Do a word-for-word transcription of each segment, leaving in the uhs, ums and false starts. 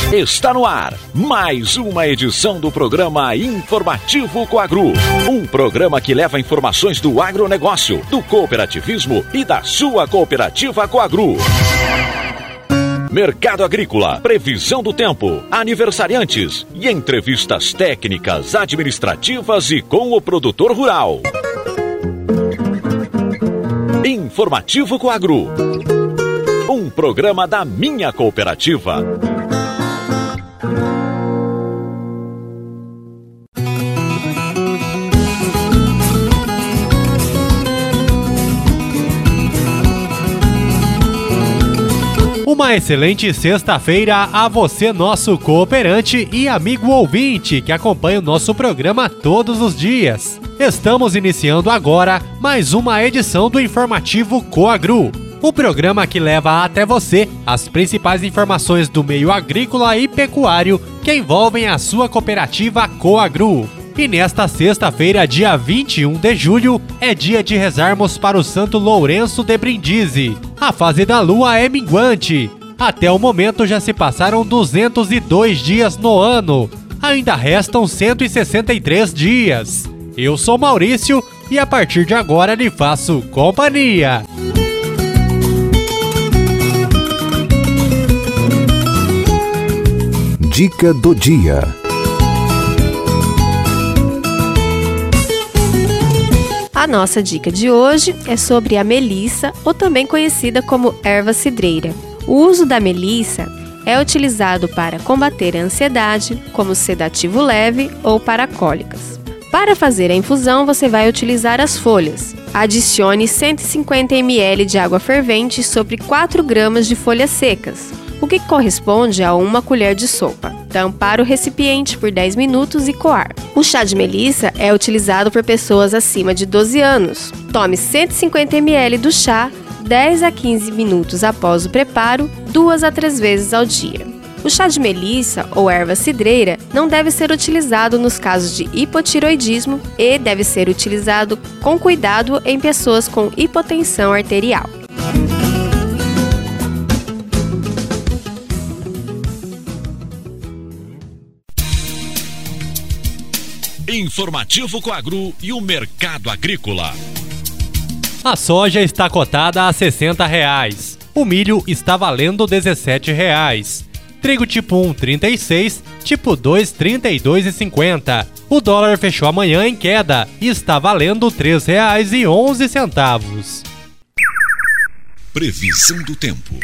Está no ar mais uma edição do programa Informativo Coagro. Um programa que leva informações do agronegócio, do cooperativismo e da sua cooperativa Coagro. Mercado agrícola, previsão do tempo, aniversariantes e entrevistas técnicas, administrativas e com o produtor rural. Informativo Coagro. Um programa da minha cooperativa. Uma excelente sexta-feira a você, nosso cooperante e amigo ouvinte que acompanha o nosso programa todos os dias. Estamos iniciando agora mais uma edição do Informativo Coagro, o programa que leva até você as principais informações do meio agrícola e pecuário que envolvem a sua cooperativa Coagro. E nesta sexta-feira, dia vinte e um de julho, é dia de rezarmos para o Santo Lourenço de Brindisi. A fase da lua é minguante. Até o momento já se passaram duzentos e dois dias no ano. Ainda restam cento e sessenta e três dias. Eu sou Maurício e a partir de agora lhe faço companhia. Dica do dia. A nossa dica de hoje é sobre a melissa, ou também conhecida como erva cidreira. O uso da melissa é utilizado para combater a ansiedade, como sedativo leve ou para cólicas. Para fazer a infusão, você vai utilizar as folhas. Adicione cento e cinquenta mililitros de água fervente sobre quatro gramas de folhas secas, o que corresponde a uma colher de sopa. Tampar o recipiente por dez minutos e coar. O chá de melissa é utilizado por pessoas acima de doze anos. Tome cento e cinquenta mililitros do chá dez a quinze minutos após o preparo, duas a três vezes ao dia. O chá de melissa ou erva cidreira não deve ser utilizado nos casos de hipotiroidismo e deve ser utilizado com cuidado em pessoas com hipotensão arterial. Informativo Coagro e o mercado agrícola. A soja está cotada a sessenta reais. O milho está valendo dezessete reais. Trigo tipo um, trinta e seis, tipo dois, trinta e dois reais e cinquenta centavos. O dólar fechou amanhã em queda e está valendo três reais e onze centavos. Previsão do tempo.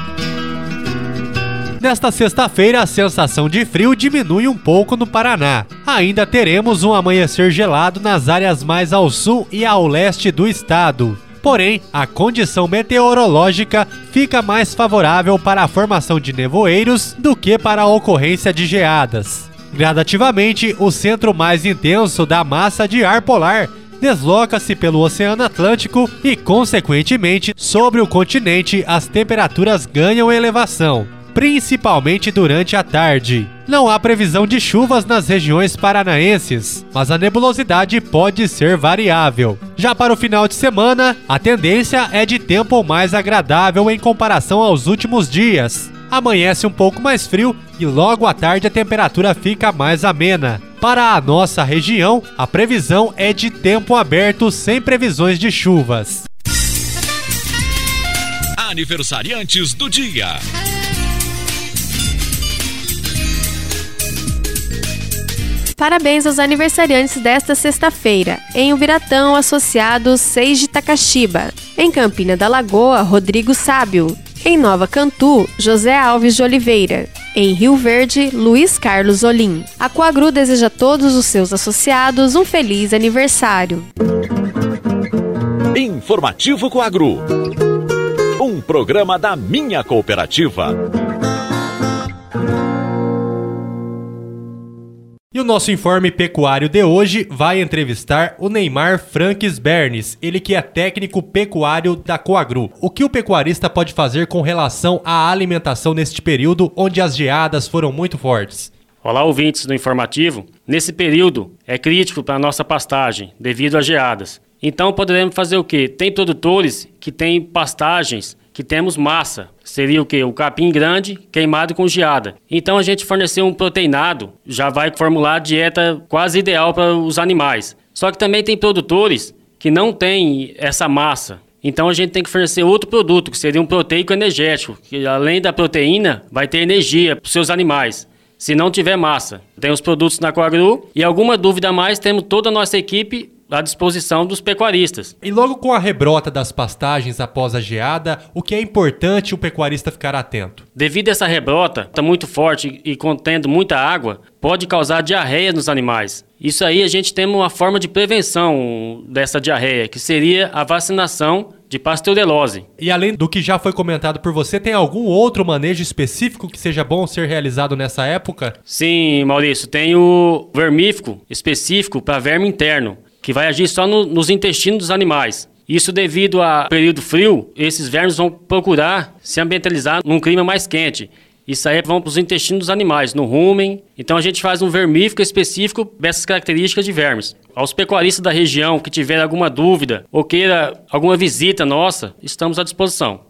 Nesta sexta-feira, a sensação de frio diminui um pouco no Paraná. Ainda teremos um amanhecer gelado nas áreas mais ao sul e ao leste do estado. Porém, a condição meteorológica fica mais favorável para a formação de nevoeiros do que para a ocorrência de geadas. Gradativamente, o centro mais intenso da massa de ar polar desloca-se pelo Oceano Atlântico e, consequentemente, sobre o continente as temperaturas ganham elevação, principalmente durante a tarde. Não há previsão de chuvas nas regiões paranaenses, mas a nebulosidade pode ser variável. Já para o final de semana, a tendência é de tempo mais agradável em comparação aos últimos dias. Amanhece um pouco mais frio e logo à tarde a temperatura fica mais amena. Para a nossa região, a previsão é de tempo aberto sem previsões de chuvas. Aniversariantes do dia. Parabéns aos aniversariantes desta sexta-feira. Em Ubiratão, associado Seiji Takashiba. Em Campina da Lagoa, Rodrigo Sábio. Em Nova Cantu, José Alves de Oliveira. Em Rio Verde, Luiz Carlos Olim. A Coagro deseja a todos os seus associados um feliz aniversário. Informativo Coagro. Um programa da minha cooperativa. E o nosso informe pecuário de hoje vai entrevistar o Neymar Franques Bernes, ele que é técnico pecuário da Coagro. O que o pecuarista pode fazer com relação à alimentação neste período onde as geadas foram muito fortes? Olá, ouvintes do informativo. Nesse período é crítico para a nossa pastagem devido às geadas. Então poderemos fazer o quê? Tem produtores que têm pastagens que temos massa. Seria o quê? O capim grande queimado com geada. Então a gente fornecer um proteinado já vai formular a dieta quase ideal para os animais. Só que também tem produtores que não têm essa massa. Então a gente tem que fornecer outro produto, que seria um proteico energético, que além da proteína vai ter energia para os seus animais, se não tiver massa. Tem os produtos na Coagru e alguma dúvida a mais, temos toda a nossa equipe à disposição dos pecuaristas. E logo com a rebrota das pastagens após a geada, o que é importante o pecuarista ficar atento? Devido a essa rebrota, está muito forte e contendo muita água, pode causar diarreia nos animais. Isso aí a gente tem uma forma de prevenção dessa diarreia, que seria a vacinação de pasteurelose. E além do que já foi comentado por você, tem algum outro manejo específico que seja bom ser realizado nessa época? Sim, Maurício, tem o vermífugo específico para verme interno, que vai agir só no, nos intestinos dos animais. Isso devido ao período frio, esses vermes vão procurar se ambientalizar num clima mais quente. Isso aí vão para os intestinos dos animais, no rumen. Então a gente faz um vermífugo específico dessas características de vermes. Aos pecuaristas da região que tiver alguma dúvida ou queira alguma visita nossa, estamos à disposição.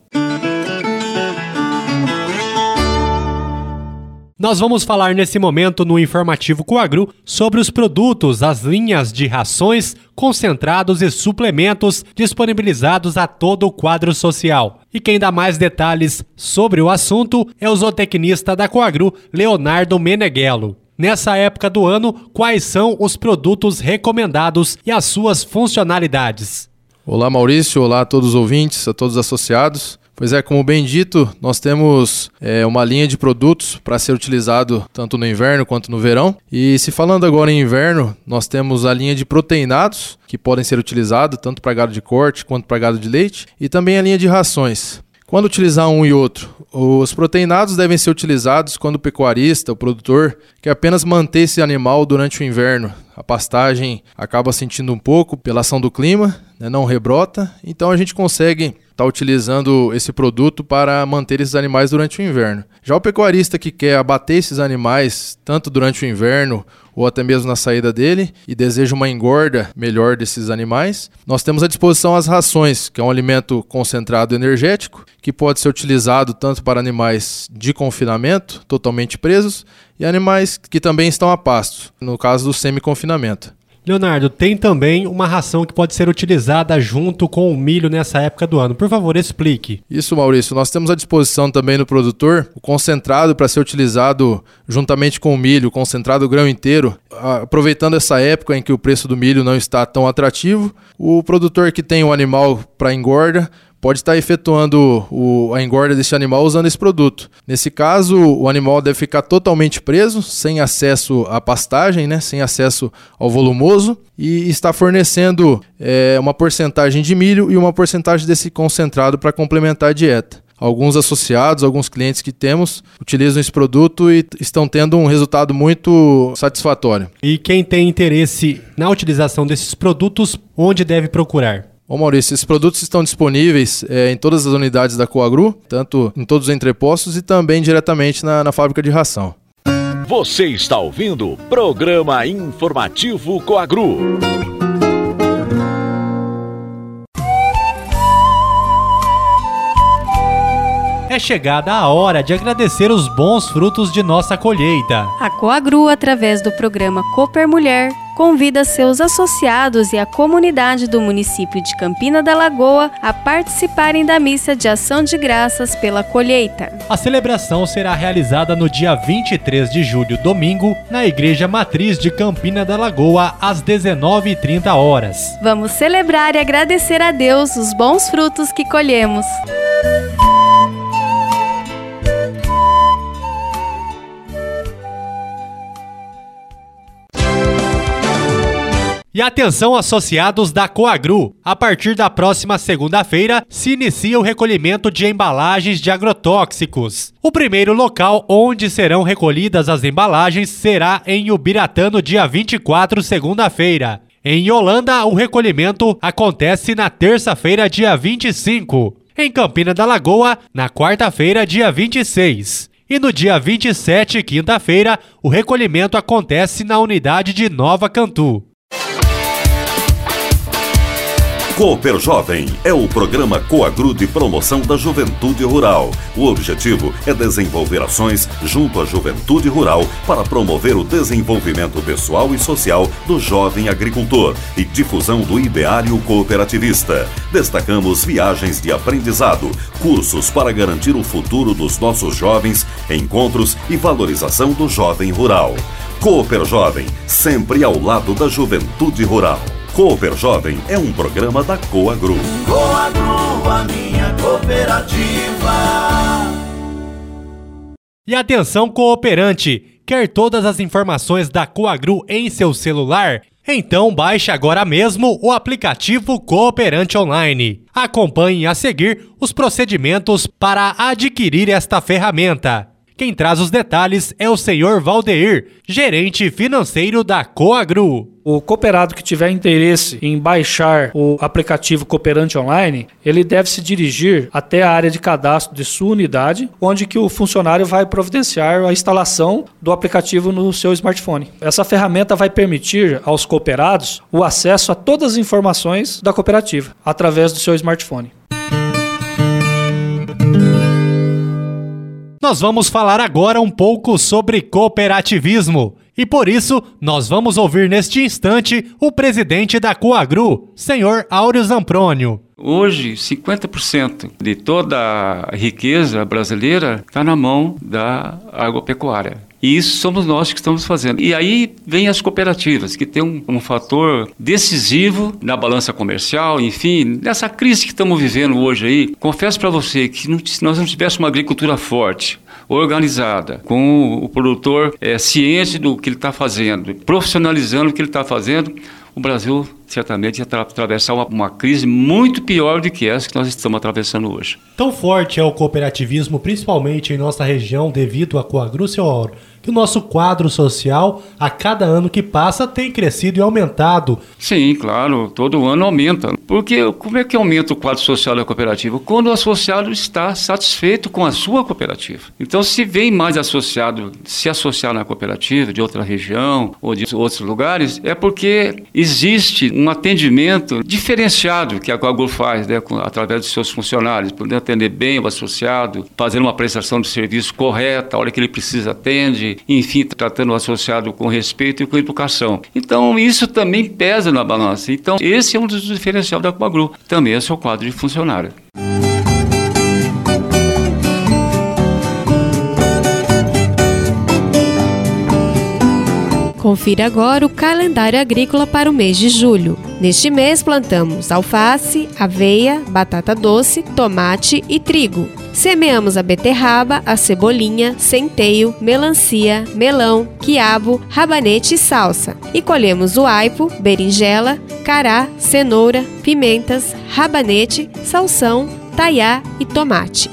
Nós vamos falar nesse momento no Informativo Coagru sobre os produtos, as linhas de rações, concentrados e suplementos disponibilizados a todo o quadro social. E quem dá mais detalhes sobre o assunto é o zootecnista da Coagru, Leonardo Meneghello. Nessa época do ano, quais são os produtos recomendados e as suas funcionalidades? Olá Maurício, olá a todos os ouvintes, a todos os associados. Pois é, como bem dito, nós temos é, uma linha de produtos para ser utilizado tanto no inverno quanto no verão. E se falando agora em inverno, nós temos a linha de proteinados, que podem ser utilizados tanto para gado de corte quanto para gado de leite, e também a linha de rações. Quando utilizar um e outro, os proteinados devem ser utilizados quando o pecuarista, o produtor, quer apenas manter esse animal durante o inverno. A pastagem acaba sentindo um pouco pela ação do clima, né, não rebrota, então a gente consegue estar utilizando esse produto para manter esses animais durante o inverno. Já o pecuarista que quer abater esses animais tanto durante o inverno ou até mesmo na saída dele e deseja uma engorda melhor desses animais, nós temos à disposição as rações, que é um alimento concentrado energético, que pode ser utilizado tanto para animais de confinamento, totalmente presos, e animais que também estão a pasto, no caso do semi-confinamento. Leonardo, tem também uma ração que pode ser utilizada junto com o milho nessa época do ano. Por favor, explique. Isso, Maurício. Nós temos à disposição também no produtor o concentrado para ser utilizado juntamente com o milho, o concentrado grão inteiro. Aproveitando essa época em que o preço do milho não está tão atrativo, o produtor que tem um animal para engorda pode estar efetuando o, a engorda desse animal usando esse produto. Nesse caso, o animal deve ficar totalmente preso, sem acesso à pastagem, né, sem acesso ao volumoso, e está fornecendo é, uma porcentagem de milho e uma porcentagem desse concentrado para complementar a dieta. Alguns associados, alguns clientes que temos, utilizam esse produto e estão tendo um resultado muito satisfatório. E quem tem interesse na utilização desses produtos, onde deve procurar? Bom, Maurício, esses produtos estão disponíveis é, em todas as unidades da Coagru, tanto em todos os entrepostos e também diretamente na, na fábrica de ração. Você está ouvindo o Programa Informativo Coagru. É chegada a hora de agradecer os bons frutos de nossa colheita. A Coagru, através do programa Cooper Mulher, convida seus associados e a comunidade do município de Campina da Lagoa a participarem da missa de ação de graças pela colheita. A celebração será realizada no dia vinte e três de julho, domingo, na Igreja Matriz de Campina da Lagoa, às dezenove e trinta horas. Vamos celebrar e agradecer a Deus os bons frutos que colhemos. E atenção, associados da Coagru, a partir da próxima segunda-feira se inicia o recolhimento de embalagens de agrotóxicos. O primeiro local onde serão recolhidas as embalagens será em Ubiratã no dia vinte e quatro, segunda-feira. Em Holanda, o recolhimento acontece na terça-feira, dia vinte e cinco. Em Campina da Lagoa, na quarta-feira, dia vinte e seis. E no dia vinte e sete, quinta-feira, o recolhimento acontece na unidade de Nova Cantu. Cooper Jovem é o programa Coagru de promoção da juventude rural. O objetivo é desenvolver ações junto à juventude rural para promover o desenvolvimento pessoal e social do jovem agricultor e difusão do ideário cooperativista. Destacamos viagens de aprendizado, cursos para garantir o futuro dos nossos jovens, encontros e valorização do jovem rural. Cooper Jovem, sempre ao lado da juventude rural. Cooper Jovem é um programa da Coagru. Coagru, a minha cooperativa. E atenção, cooperante! Quer todas as informações da Coagru em seu celular? Então baixe agora mesmo o aplicativo Cooperante Online. Acompanhe a seguir os procedimentos para adquirir esta ferramenta. Quem traz os detalhes é o senhor Valdeir, gerente financeiro da Coagru. O cooperado que tiver interesse em baixar o aplicativo Cooperante Online, ele deve se dirigir até a área de cadastro de sua unidade, onde que o funcionário vai providenciar a instalação do aplicativo no seu smartphone. Essa ferramenta vai permitir aos cooperados o acesso a todas as informações da cooperativa, através do seu smartphone. Nós vamos falar agora um pouco sobre cooperativismo. E por isso, nós vamos ouvir neste instante o presidente da Coagru, senhor Áureo Zamprônio. Hoje, cinquenta por cento de toda a riqueza brasileira está na mão da agropecuária. E isso somos nós que estamos fazendo. E aí vem as cooperativas, que tem um, um fator decisivo na balança comercial, enfim, nessa crise que estamos vivendo hoje aí. Confesso para você que não, se nós não tivéssemos uma agricultura forte, organizada, com o produtor é, ciente do que ele está fazendo, profissionalizando o que ele está fazendo, o Brasil certamente ia tra- atravessar uma, uma crise muito pior do que essa que nós estamos atravessando hoje. Tão forte é o cooperativismo, principalmente em nossa região, devido à Coagru, senhor Áureo, que o nosso quadro social, a cada ano que passa, tem crescido e aumentado. Sim, claro, todo ano aumenta. Porque como é que aumenta o quadro social da cooperativa? Quando o associado está satisfeito com a sua cooperativa. Então, se vem mais associado, se associar na cooperativa de outra região ou de outros lugares, é porque existe um atendimento diferenciado que a Coagru faz, né, com, através dos seus funcionários, poder atender bem o associado, fazer uma prestação de serviço correta, a hora que ele precisa atende, enfim, tratando o associado com respeito e com educação. Então, isso também pesa na balança. Então, esse é um dos diferenciais da Coagru. Também é o seu quadro de funcionário. Confira agora o calendário agrícola para o mês de julho. Neste mês plantamos alface, aveia, batata doce, tomate e trigo. Semeamos a beterraba, a cebolinha, centeio, melancia, melão, quiabo, rabanete e salsa. E colhemos o aipo, berinjela, cará, cenoura, pimentas, rabanete, salsão, taiá e tomate.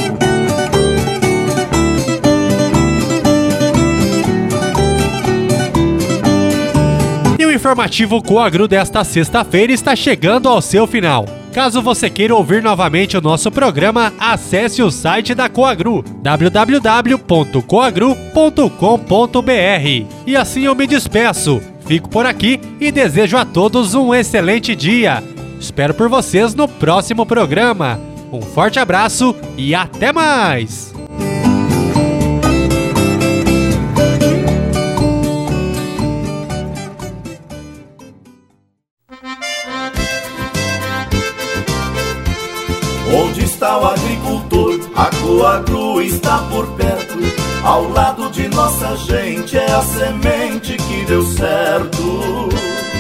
O informativo Coagru desta sexta-feira está chegando ao seu final. Caso você queira ouvir novamente o nosso programa, acesse o site da Coagru, w w w ponto coagru ponto com ponto b r. E assim eu me despeço. Fico por aqui e desejo a todos um excelente dia. Espero por vocês no próximo programa. Um forte abraço e até mais! Onde está o agricultor? A Coagru está por perto. Ao lado de nossa gente é a semente que deu certo.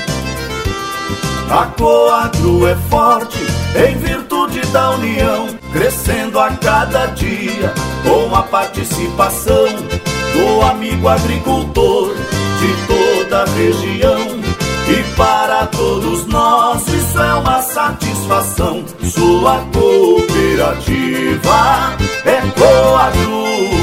A Coagru é forte em virtude da união, crescendo a cada dia com a participação do amigo agricultor de toda a região. E para todos nós isso é uma satisfação. Sua cooperativa é Coagru.